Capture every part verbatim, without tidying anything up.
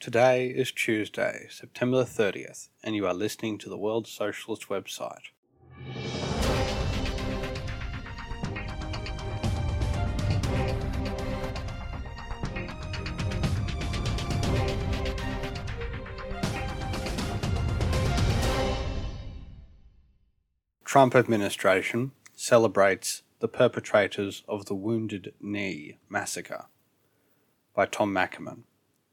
Today is Tuesday, September thirtieth, and you are listening to the World Socialist website. Trump administration celebrates the perpetrators of the Wounded Knee massacre by Tom Ackerman.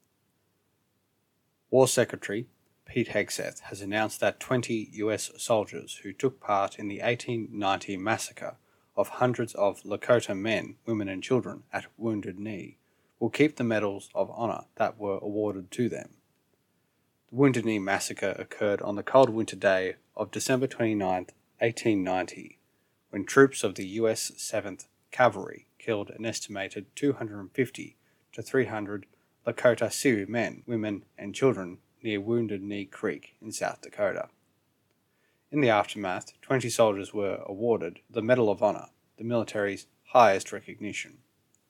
War Secretary Pete Hegseth has announced that twenty U S soldiers who took part in the eighteen ninety massacre of hundreds of Lakota men, women and children at Wounded Knee will keep the medals of honor that were awarded to them. The Wounded Knee massacre occurred on the cold winter day of December twenty-ninth, eighteen ninety, when troops of the U S seventh Cavalry killed an estimated two hundred fifty to three hundred Lakota Sioux men, women, and children near Wounded Knee Creek in South Dakota. In the aftermath, twenty soldiers were awarded the Medal of Honor, the military's highest recognition.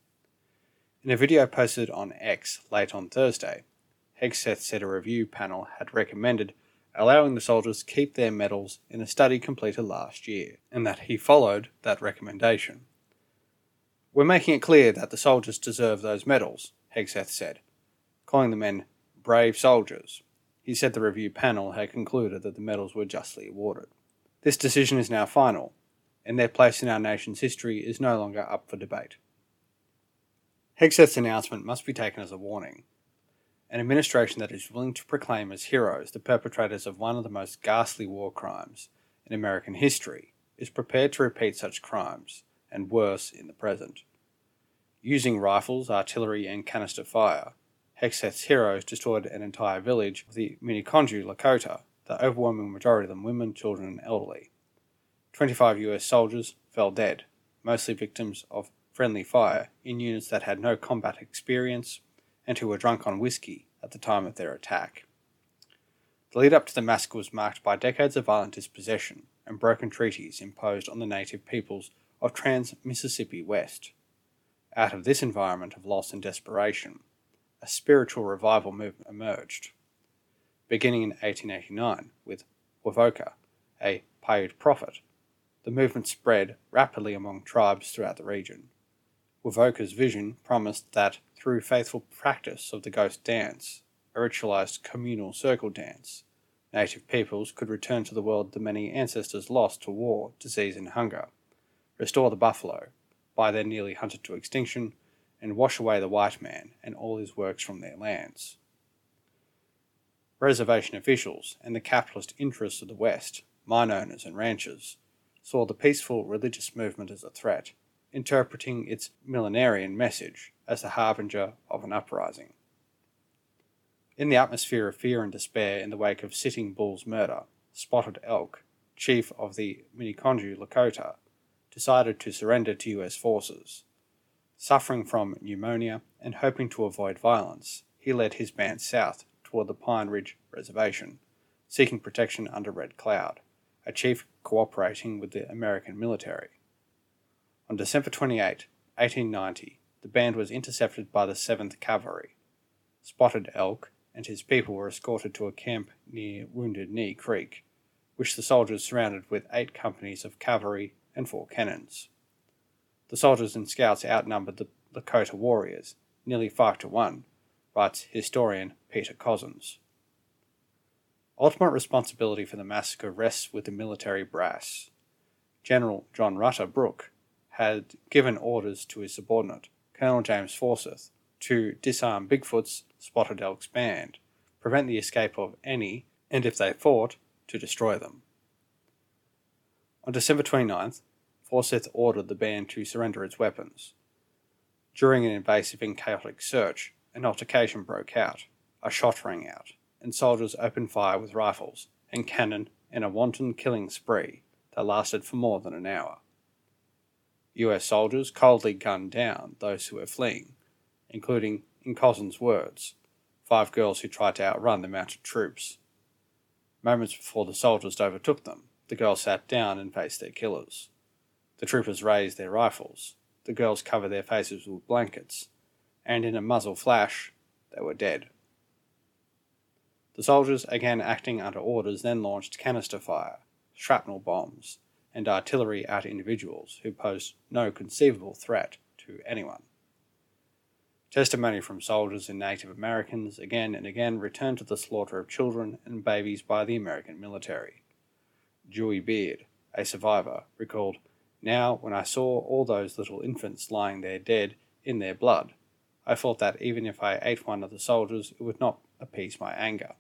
In a video posted on X late on Thursday, Hegseth said a review panel had recommended allowing the soldiers keep their medals in a study completed last year, and that he followed that recommendation. "We're making it clear that the soldiers deserve those medals," Hegseth said, calling the men brave soldiers. He said the review panel had concluded that the medals were justly awarded. "This decision is now final, and their place in our nation's history is no longer up for debate." Hegseth's announcement must be taken as a warning. An administration that is willing to proclaim as heroes the perpetrators of one of the most ghastly war crimes in American history is prepared to repeat such crimes, and worse in the present. Using rifles, artillery, and canister fire, Hegseth's heroes destroyed an entire village of the Miniconjou Lakota, the overwhelming majority of them women, children, and elderly. twenty-five U S soldiers fell dead, mostly victims of friendly fire in units that had no combat experience and who were drunk on whiskey at the time of their attack. The lead up to the massacre was marked by decades of violent dispossession and broken treaties imposed on the native peoples of Trans-Mississippi West. Out of this environment of loss and desperation, a spiritual revival movement emerged. Beginning in eighteen eighty-nine with Wovoka, a Paiute prophet, the movement spread rapidly among tribes throughout the region. Wovoka's vision promised that through faithful practice of the ghost dance, a ritualized communal circle dance, native peoples could return to the world the many ancestors lost to war, disease, and hunger, restore the buffalo, by then nearly hunted to extinction, and wash away the white man and all his works from their lands. Reservation officials and the capitalist interests of the West, mine owners and ranchers, saw the peaceful religious movement as a threat, interpreting its millenarian message as the harbinger of an uprising. In the atmosphere of fear and despair in the wake of Sitting Bull's murder, Spotted Elk, chief of the Miniconjou Lakota, decided to surrender to U S forces. Suffering from pneumonia and hoping to avoid violence, he led his band south toward the Pine Ridge Reservation, seeking protection under Red Cloud, a chief cooperating with the American military. On December twenty-eighth, eighteen ninety, the band was intercepted by the seventh Cavalry. Spotted Elk and his people were escorted to a camp near Wounded Knee Creek, which the soldiers surrounded with eight companies of cavalry and four cannons. The soldiers and scouts outnumbered the Lakota warriors, nearly five to one, writes historian Peter Cozzens. Ultimate responsibility for the massacre rests with the military brass. General John Rutter Brooke had given orders to his subordinate, Colonel James Forsyth, to disarm Bigfoot's Spotted Elk's band, prevent the escape of any, and if they fought, to destroy them. On December twenty-ninth, Forsyth ordered the band to surrender its weapons. During an invasive and chaotic search, an altercation broke out, a shot rang out, and soldiers opened fire with rifles and cannon in a wanton killing spree that lasted for more than an hour. U S soldiers coldly gunned down those who were fleeing, including, in Cozzens' words, five girls who tried to outrun the mounted troops. Moments before the soldiers overtook them, the girls sat down and faced their killers. The troopers raised their rifles, the girls covered their faces with blankets, and in a muzzle flash, they were dead. The soldiers, again acting under orders, then launched canister fire, shrapnel bombs, and artillery at individuals who posed no conceivable threat to anyone. Testimony from soldiers and Native Americans again and again returned to the slaughter of children and babies by the American military. Dewey Beard, a survivor, recalled, "Now, when I saw all those little infants lying there dead in their blood, I thought that even if I ate one of the soldiers, it would not appease my anger."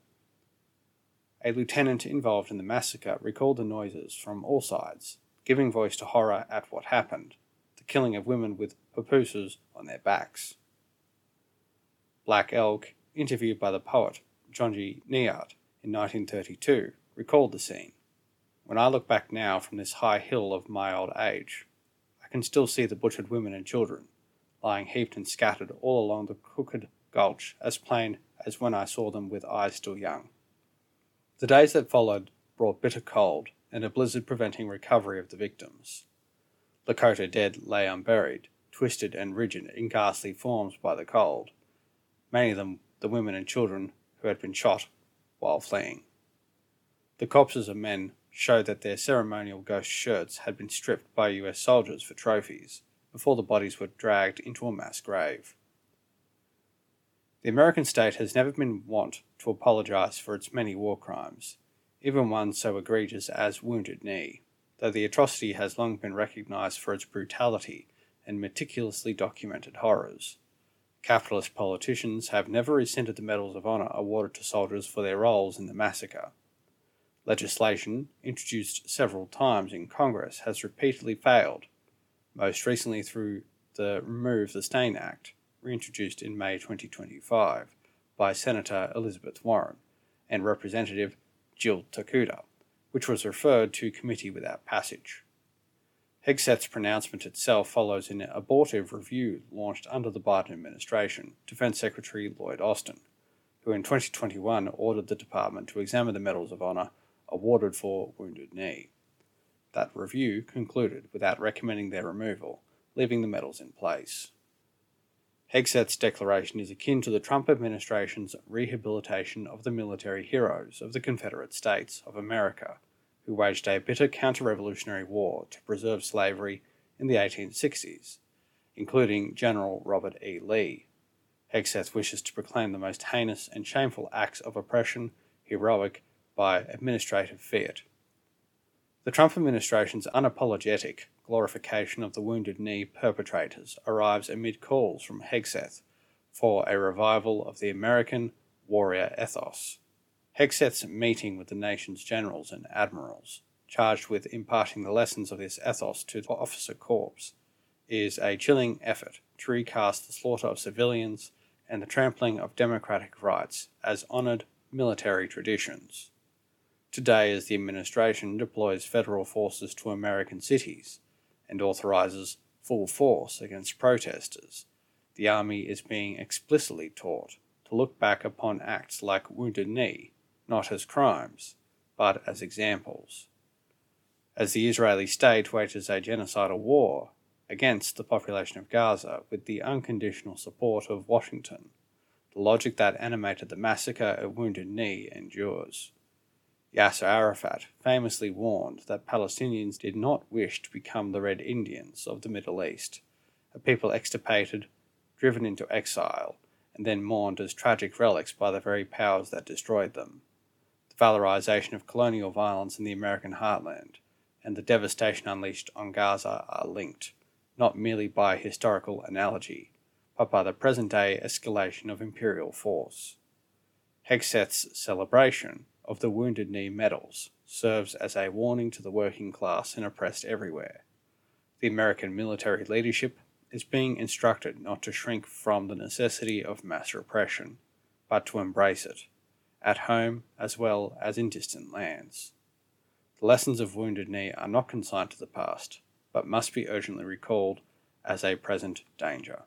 A lieutenant involved in the massacre recalled the noises from all sides, giving voice to horror at what happened, the killing of women with papooses on their backs. Black Elk, interviewed by the poet John G. Niart in nineteen thirty-two, recalled the scene. "When I look back now from this high hill of my old age, I can still see the butchered women and children, lying heaped and scattered all along the crooked gulch, as plain as when I saw them with eyes still young." The days that followed brought bitter cold and a blizzard preventing recovery of the victims. Lakota dead lay unburied, twisted and rigid in ghastly forms by the cold, many of them the women and children who had been shot while fleeing. The corpses of men showed that their ceremonial ghost shirts had been stripped by U S soldiers for trophies before the bodies were dragged into a mass grave. The American state has never been wont to apologize for its many war crimes, even one so egregious as Wounded Knee, though the atrocity has long been recognized for its brutality and meticulously documented horrors. Capitalist politicians have never rescinded the medals of honor awarded to soldiers for their roles in the massacre. Legislation, introduced several times in Congress, has repeatedly failed, most recently through the Remove the Stain Act, reintroduced in May twenty twenty-five by Senator Elizabeth Warren and Representative Jill Takuda, which was referred to committee without passage. Hegseth's pronouncement itself follows an abortive review launched under the Biden administration, Defense Secretary Lloyd Austin, who in twenty twenty-one ordered the department to examine the Medals of Honor awarded for Wounded Knee. That review concluded without recommending their removal, leaving the medals in place. Hegseth's declaration is akin to the Trump administration's rehabilitation of the military heroes of the Confederate States of America, who waged a bitter counter-revolutionary war to preserve slavery in the eighteen sixties, including General Robert E. Lee. Hegseth wishes to proclaim the most heinous and shameful acts of oppression heroic by administrative fiat. The Trump administration's unapologetic glorification of the Wounded Knee perpetrators arrives amid calls from Hegseth for a revival of the American warrior ethos. Hegseth's meeting with the nation's generals and admirals, charged with imparting the lessons of this ethos to the officer corps, is a chilling effort to recast the slaughter of civilians and the trampling of democratic rights as honoured military traditions. Today, as the administration deploys federal forces to American cities and authorises full force against protesters, the Army is being explicitly taught to look back upon acts like Wounded Knee not as crimes, but as examples. As the Israeli state wages a genocidal war against the population of Gaza with the unconditional support of Washington, the logic that animated the massacre of Wounded Knee endures. Yasser Arafat famously warned that Palestinians did not wish to become the Red Indians of the Middle East, a people extirpated, driven into exile, and then mourned as tragic relics by the very powers that destroyed them. The valorization of colonial violence in the American heartland and the devastation unleashed on Gaza are linked, not merely by historical analogy, but by the present-day escalation of imperial force. Hegseth's celebration of the Wounded Knee medals serves as a warning to the working class and oppressed everywhere. The American military leadership is being instructed not to shrink from the necessity of mass repression, but to embrace it, at home as well as in distant lands. The lessons of Wounded Knee are not consigned to the past, but must be urgently recalled as a present danger.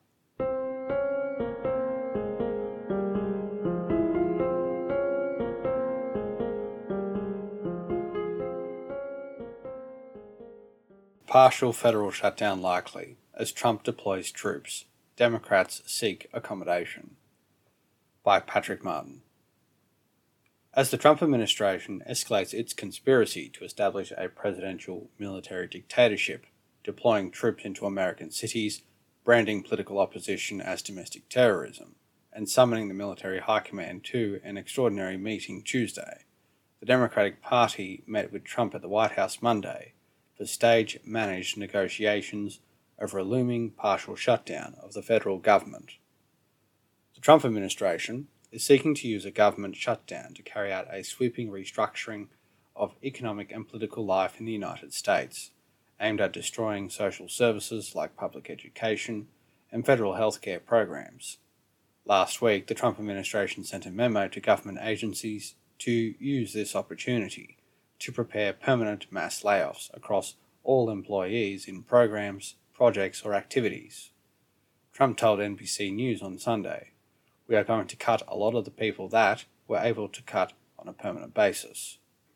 Partial federal shutdown likely, as Trump deploys troops. Democrats seek accommodation. By Patrick Martin. As the Trump administration escalates its conspiracy to establish a presidential military dictatorship, deploying troops into American cities, branding political opposition as domestic terrorism, and summoning the military high command to an extraordinary meeting Tuesday, the Democratic Party met with Trump at the White House Monday for stage-managed negotiations over a looming partial shutdown of the federal government. The Trump administration is seeking to use a government shutdown to carry out a sweeping restructuring of economic and political life in the United States, aimed at destroying social services like public education and federal healthcare programs. Last week, the Trump administration sent a memo to government agencies to use this opportunity to prepare permanent mass layoffs across all employees in programs, projects, or activities. Trump told N B C News on Sunday, "We are going to cut a lot of the people that we're able to cut on a permanent basis."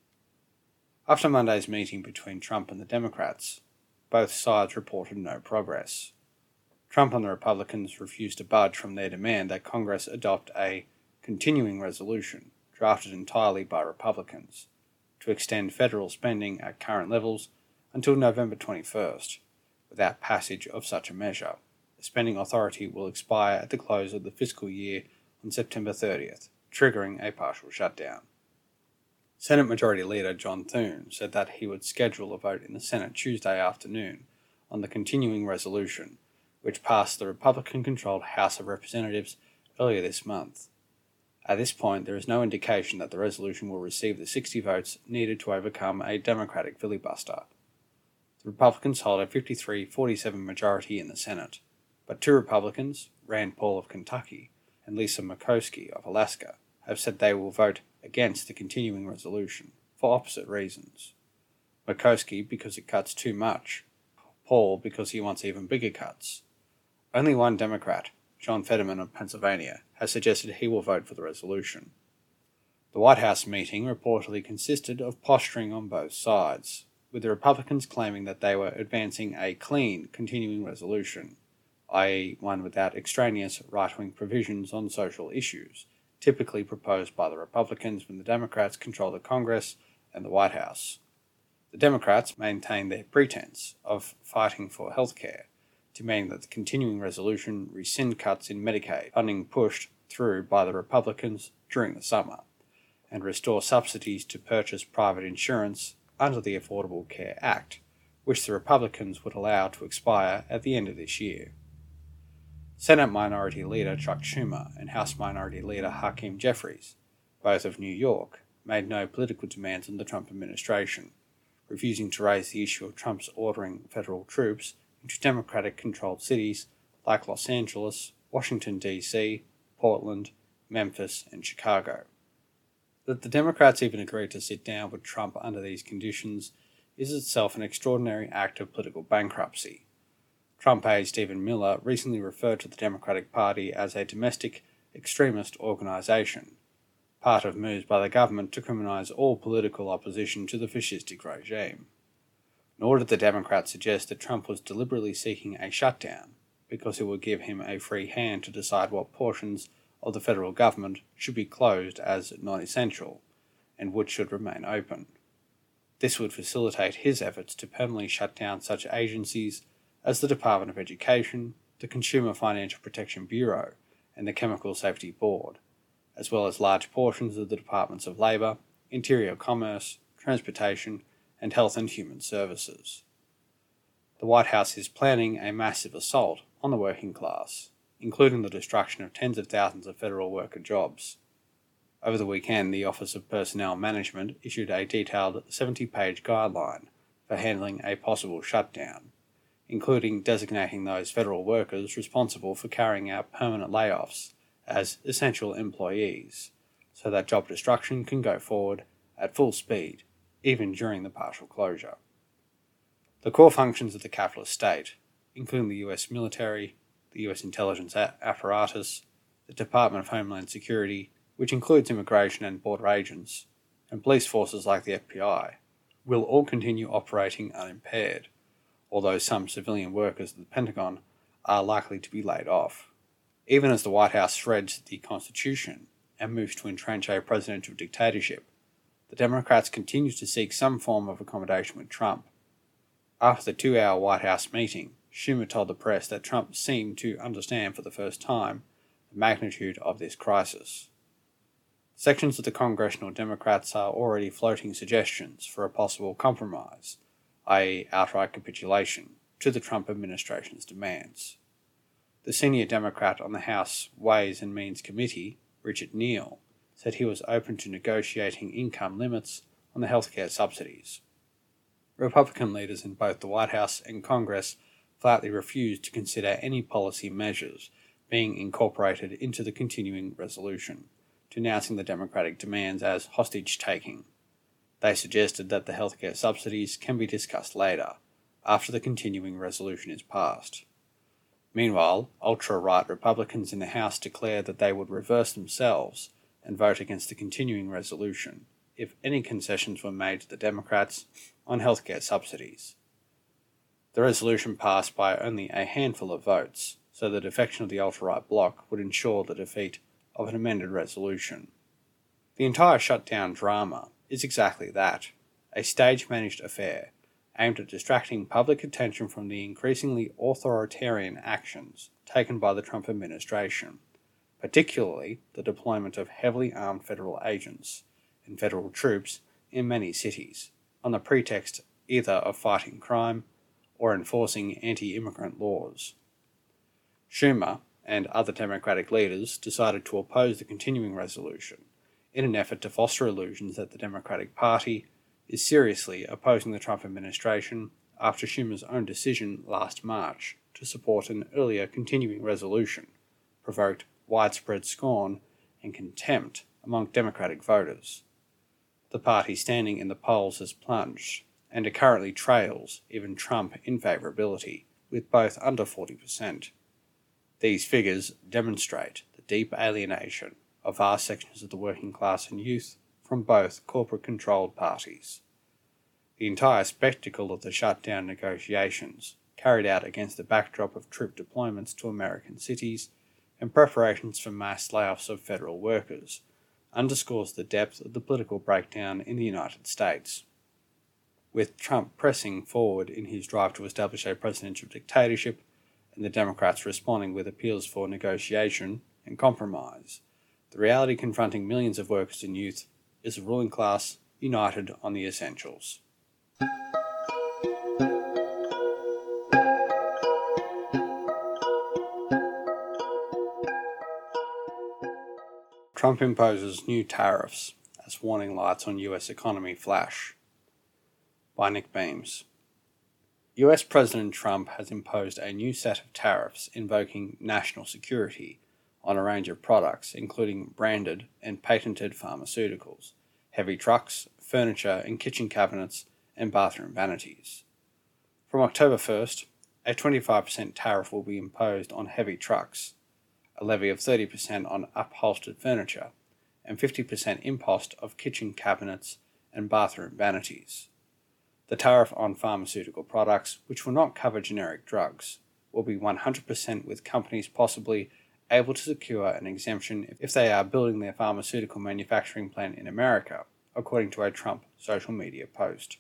After Monday's meeting between Trump and the Democrats, both sides reported no progress. Trump and the Republicans refused to budge from their demand that Congress adopt a continuing resolution, drafted entirely by Republicans, to extend federal spending at current levels until November twenty-first. Without passage of such a measure, the spending authority will expire at the close of the fiscal year on September thirtieth, triggering a partial shutdown. Senate Majority Leader John Thune said that he would schedule a vote in the Senate Tuesday afternoon on the continuing resolution, which passed the Republican-controlled House of Representatives earlier this month. At this point, there is no indication that the resolution will receive the sixty votes needed to overcome a Democratic filibuster. The Republicans hold a fifty-three forty-seven majority in the Senate, but two Republicans, Rand Paul of Kentucky and Lisa Murkowski of Alaska, have said they will vote against the continuing resolution for opposite reasons. Murkowski because it cuts too much, Paul because he wants even bigger cuts. Only one Democrat, John Fetterman of Pennsylvania, has suggested he will vote for the resolution. The White House meeting reportedly consisted of posturing on both sides, with the Republicans claiming that they were advancing a clean continuing resolution, that is one without extraneous right-wing provisions on social issues, typically proposed by the Republicans when the Democrats control the Congress and the White House. The Democrats maintain their pretense of fighting for health care, demanding that the continuing resolution rescind cuts in Medicaid funding pushed through by the Republicans during the summer, and restore subsidies to purchase private insurance under the Affordable Care Act, which the Republicans would allow to expire at the end of this year. Senate Minority Leader Chuck Schumer and House Minority Leader Hakeem Jeffries, both of New York, made no political demands on the Trump administration, refusing to raise the issue of Trump's ordering federal troops into Democratic-controlled cities like Los Angeles, Washington, D C, Portland, Memphis, and Chicago. That the Democrats even agreed to sit down with Trump under these conditions is itself an extraordinary act of political bankruptcy. Trump aide Stephen Miller recently referred to the Democratic Party as a domestic extremist organization, part of moves by the government to criminalize all political opposition to the fascistic regime. Nor did the Democrats suggest that Trump was deliberately seeking a shutdown because it would give him a free hand to decide what portions of the federal government should be closed as non-essential and which should remain open. This would facilitate his efforts to permanently shut down such agencies as the Department of Education, the Consumer Financial Protection Bureau, and the Chemical Safety Board, as well as large portions of the Departments of Labor, Interior Commerce, Transportation, and Health and Human Services. The White House is planning a massive assault on the working class, including the destruction of tens of thousands of federal worker jobs. Over the weekend, the Office of Personnel Management issued a detailed seventy-page guideline for handling a possible shutdown, including designating those federal workers responsible for carrying out permanent layoffs as essential employees, so that job destruction can go forward at full speed, even during the partial closure. The core functions of the capitalist state, including the U S military, the U S intelligence apparatus, the Department of Homeland Security, which includes immigration and border agents, and police forces like the F B I, will all continue operating unimpaired, although some civilian workers at the Pentagon are likely to be laid off. Even as the White House shreds the Constitution and moves to entrench a presidential dictatorship, the Democrats continue to seek some form of accommodation with Trump. After the two-hour White House meeting, Schumer told the press that Trump seemed to understand for the first time the magnitude of this crisis. Sections of the Congressional Democrats are already floating suggestions for a possible compromise, that is outright capitulation, to the Trump administration's demands. The senior Democrat on the House Ways and Means Committee, Richard Neal, said he was open to negotiating income limits on the healthcare subsidies. Republican leaders in both the White House and Congress flatly refused to consider any policy measures being incorporated into the continuing resolution, denouncing the Democratic demands as hostage-taking. They suggested that the healthcare subsidies can be discussed later, after the continuing resolution is passed. Meanwhile, ultra-right Republicans in the House declared that they would reverse themselves and vote against the continuing resolution if any concessions were made to the Democrats on healthcare subsidies. The resolution passed by only a handful of votes, so the defection of the ultra-right bloc would ensure the defeat of an amended resolution. The entire shutdown drama is exactly that, a stage-managed affair aimed at distracting public attention from the increasingly authoritarian actions taken by the Trump administration, particularly the deployment of heavily armed federal agents and federal troops in many cities, on the pretext either of fighting crime or enforcing anti-immigrant laws. Schumer and other Democratic leaders decided to oppose the continuing resolution in an effort to foster illusions that the Democratic Party is seriously opposing the Trump administration after Schumer's own decision last March to support an earlier continuing resolution provoked widespread scorn and contempt among Democratic voters. The party standing in the polls has plunged, and it currently trails even Trump in favourability, with both under forty percent. These figures demonstrate the deep alienation of vast sections of the working class and youth from both corporate-controlled parties. The entire spectacle of the shutdown negotiations, carried out against the backdrop of troop deployments to American cities and preparations for mass layoffs of federal workers, underscores the depth of the political breakdown in the United States. With Trump pressing forward in his drive to establish a presidential dictatorship, and the Democrats responding with appeals for negotiation and compromise, the reality confronting millions of workers and youth is a ruling class united on the essentials. Trump imposes new tariffs as warning lights on U S economy flash. By Nick Beams. U S President Trump has imposed a new set of tariffs invoking national security on a range of products, including branded and patented pharmaceuticals, heavy trucks, furniture and kitchen cabinets, and bathroom vanities. From October first, a twenty-five percent tariff will be imposed on heavy trucks, a levy of thirty percent on upholstered furniture, and fifty percent impost of kitchen cabinets and bathroom vanities. The tariff on pharmaceutical products, which will not cover generic drugs, will be one hundred percent, with companies possibly able to secure an exemption if they are building their pharmaceutical manufacturing plant in America, according to a Trump social media post.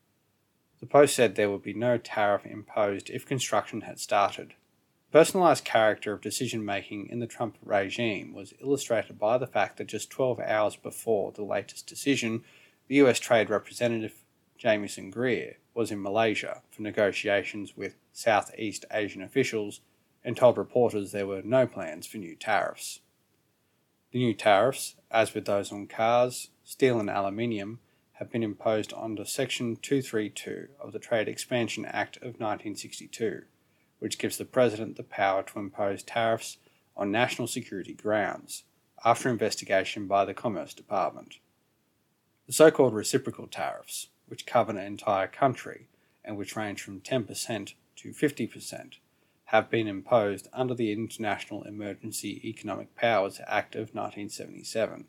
The post said there would be no tariff imposed if construction had started. The personalized character of decision-making in the Trump regime was illustrated by the fact that just twelve hours before the latest decision, the U S Trade Representative Jamieson Greer was in Malaysia for negotiations with Southeast Asian officials and told reporters there were no plans for new tariffs. The new tariffs, as with those on cars, steel and aluminium, have been imposed under Section two thirty-two of the Trade Expansion Act of nineteen sixty-two, which gives the President the power to impose tariffs on national security grounds, after investigation by the Commerce Department. The so-called reciprocal tariffs, which cover an entire country and which range from ten percent to fifty percent, have been imposed under the International Emergency Economic Powers Act of nineteen seventy-seven,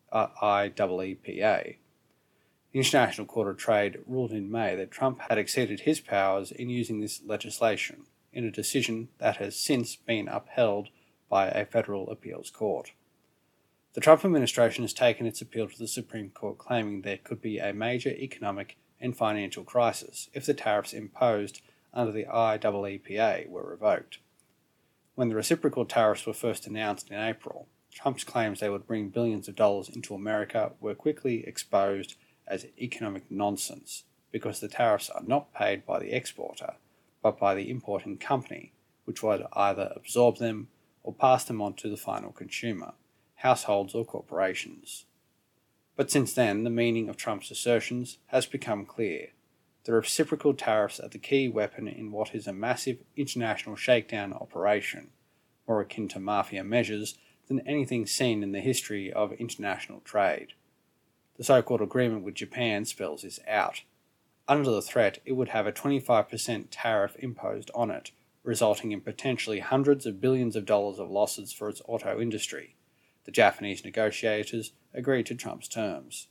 I E E P A. The International Court of Trade ruled in May that Trump had exceeded his powers in using this legislation, in a decision that has since been upheld by a federal appeals court. The Trump administration has taken its appeal to the Supreme Court, claiming there could be a major economic and financial crisis if the tariffs imposed under the I E E P A were revoked. When the reciprocal tariffs were first announced in April, Trump's claims they would bring billions of dollars into America were quickly exposed as economic nonsense because the tariffs are not paid by the exporter, but by the importing company, which would either absorb them or pass them on to the final consumer, households or corporations. But since then, the meaning of Trump's assertions has become clear. The reciprocal tariffs are the key weapon in what is a massive international shakedown operation, more akin to mafia measures than anything seen in the history of international trade. The so-called agreement with Japan spells this out. Under the threat, it would have a twenty-five percent tariff imposed on it, resulting in potentially hundreds of billions of dollars of losses for its auto industry. The Japanese negotiators agreed to Trump's terms.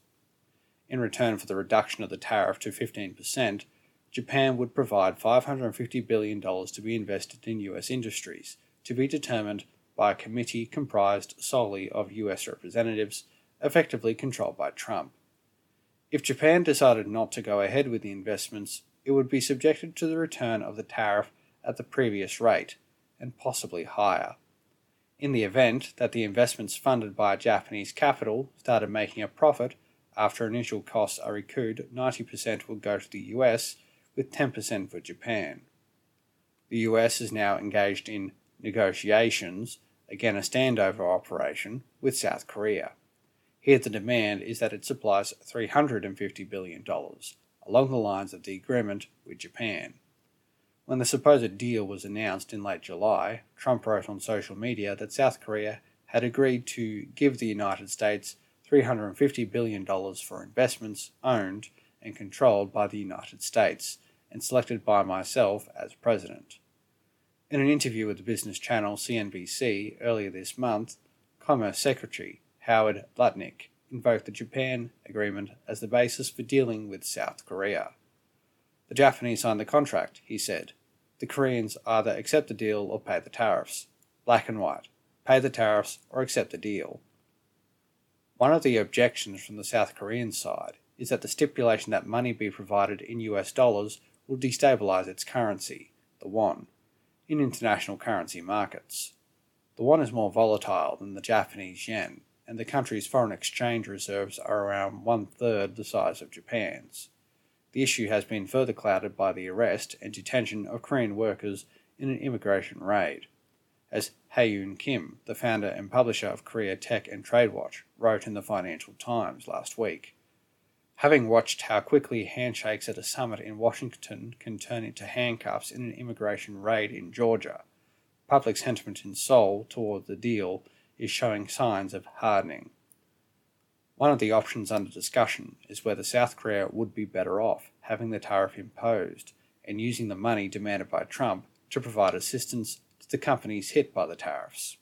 In return for the reduction of the tariff to fifteen percent, Japan would provide five hundred fifty billion dollars to be invested in U S industries, to be determined by a committee comprised solely of U S representatives, effectively controlled by Trump. If Japan decided not to go ahead with the investments, it would be subjected to the return of the tariff at the previous rate, and possibly higher. In the event that the investments funded by Japanese capital started making a profit, after initial costs are recouped, ninety percent will go to the U S, with ten percent for Japan. The U S is now engaged in negotiations, again a standover operation, with South Korea. Here the demand is that it supplies three hundred fifty billion dollars, along the lines of the agreement with Japan. When the supposed deal was announced in late July, Trump wrote on social media that South Korea had agreed to give the United States three hundred fifty billion dollars for investments owned and controlled by the United States and selected by myself as president. In an interview with the business channel C N B C earlier this month, Commerce Secretary Howard Lutnick invoked the Japan agreement as the basis for dealing with South Korea. The Japanese signed the contract, he said. The Koreans either accept the deal or pay the tariffs. Black and white. Pay the tariffs or accept the deal. One of the objections from the South Korean side is that the stipulation that money be provided in U S dollars will destabilize its currency, the won, in international currency markets. The won is more volatile than the Japanese yen, and the country's foreign exchange reserves are around one-third the size of Japan's. The issue has been further clouded by the arrest and detention of Korean workers in an immigration raid. As Hae-Yoon Kim, the founder and publisher of Korea Tech and Trade Watch, wrote in the Financial Times last week. Having watched how quickly handshakes at a summit in Washington can turn into handcuffs in an immigration raid in Georgia, public sentiment in Seoul toward the deal is showing signs of hardening. One of the options under discussion is whether South Korea would be better off having the tariff imposed and using the money demanded by Trump to provide assistance to the companies hit by the tariffs.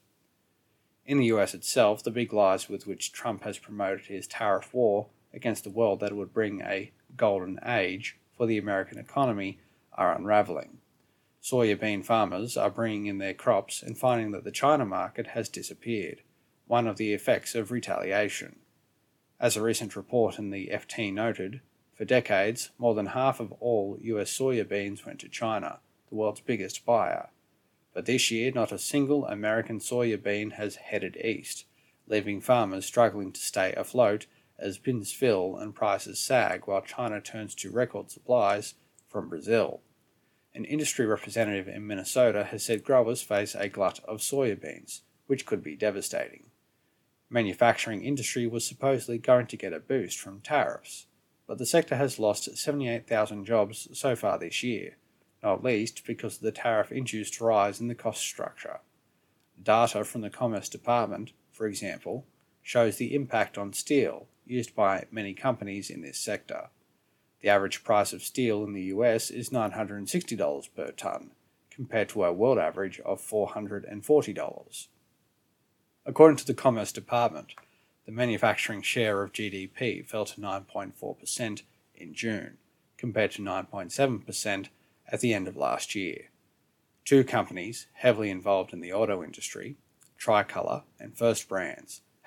In the U S itself, the big lies with which Trump has promoted his tariff war against the world that it would bring a golden age for the American economy are unravelling. Soya bean farmers are bringing in their crops and finding that the China market has disappeared, one of the effects of retaliation. As a recent report in the F T noted, for decades, more than half of all U S soya beans went to China, the world's biggest buyer. But this year, not a single American soya bean has headed east, leaving farmers struggling to stay afloat as bins fill and prices sag while China turns to record supplies from Brazil. An industry representative in Minnesota has said growers face a glut of soya beans, which could be devastating. Manufacturing industry was supposedly going to get a boost from tariffs, but the sector has lost seventy-eight thousand jobs so far this year, not least because of the tariff-induced rise in the cost structure. Data from the Commerce Department, for example, shows the impact on steel used by many companies in this sector. The average price of steel in the U S is nine hundred sixty dollars per tonne, compared to a world average of four hundred forty dollars. According to the Commerce Department, the manufacturing share of G D P fell to nine point four percent in June, compared to nine point seven percent at the end of last year. Two companies heavily involved in the auto industry, Tricolor and First Brands,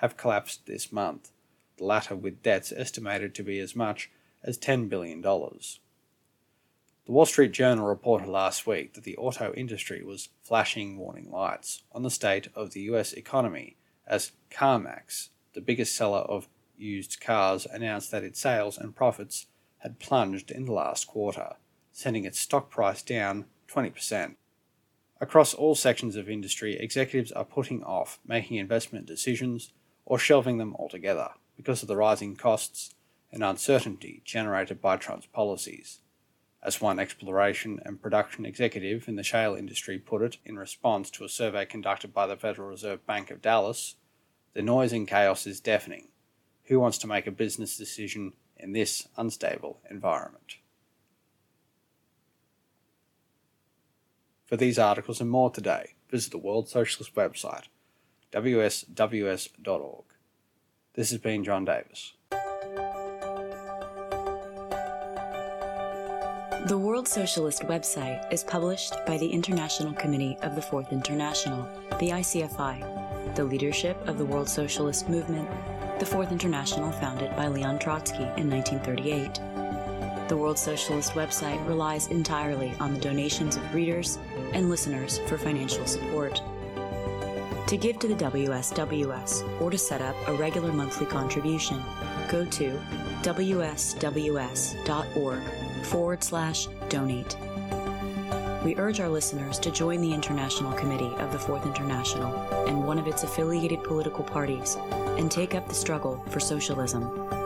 have collapsed this month, the latter with debts estimated to be as much as ten billion dollars. The Wall Street Journal reported last week that the auto industry was flashing warning lights on the state of the U S economy as CarMax, the biggest seller of used cars, announced that its sales and profits had plunged in the last quarter, sending its stock price down twenty percent. Across all sections of industry, executives are putting off making investment decisions or shelving them altogether because of the rising costs and uncertainty generated by Trump's policies. As one exploration and production executive in the shale industry put it in response to a survey conducted by the Federal Reserve Bank of Dallas, "The noise and chaos is deafening. Who wants to make a business decision in this unstable environment?" For these articles and more today, visit the World Socialist website, w s w s dot org. This has been John Davis. The World Socialist website is published by the International Committee of the Fourth International, the I C F I, the leadership of the World Socialist movement, the Fourth International founded by Leon Trotsky in nineteen thirty-eight. The World Socialist website relies entirely on the donations of readers and listeners for financial support. To give to the W S W S or to set up a regular monthly contribution, go to w s w s dot org forward slash donate. We urge our listeners to join the International Committee of the Fourth International and one of its affiliated political parties and take up the struggle for socialism.